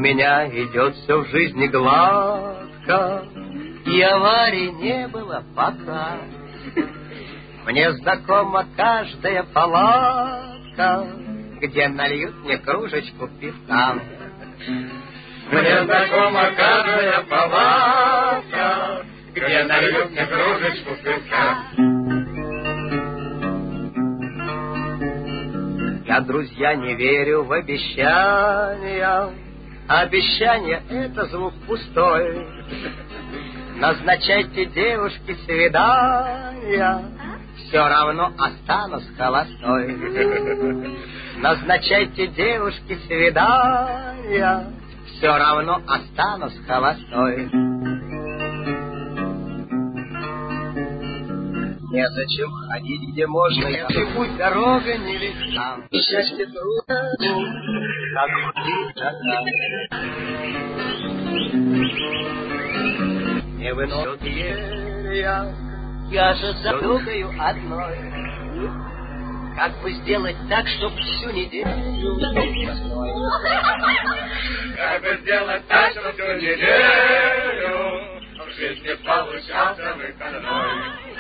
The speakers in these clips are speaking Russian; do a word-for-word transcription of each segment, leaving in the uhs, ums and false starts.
меня идет все в жизни гладко, и аварий не было пока. Мне знакома каждая палатка, где нальют мне кружечку пивка. Мне знакома каждая палатка, где нальют мне кружечку пивка. Я, друзья, не верю в обещания. Обещание — это звук пустой. Назначайте девушке свидания, все равно останусь холостой. Назначайте девушке свидания, все равно останусь холостой. Незачем ходить, где можно, если путь дорога не легка. Счастье трудно, как птица. Не выносит я, я же задумаю одной. Как бы сделать так, чтоб всю неделю Как бы сделать так, чтоб всю неделю в жизни получался выходной.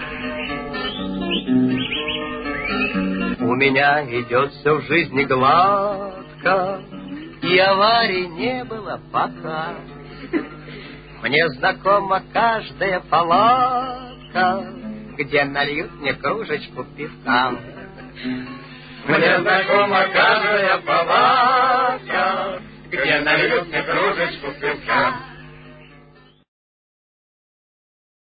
У меня идет все в жизни гладко, и аварий не было пока. Мне знакома каждая палатка, где нальют мне кружечку пивка. Мне знакома каждая палатка, где нальют мне кружечку пивка.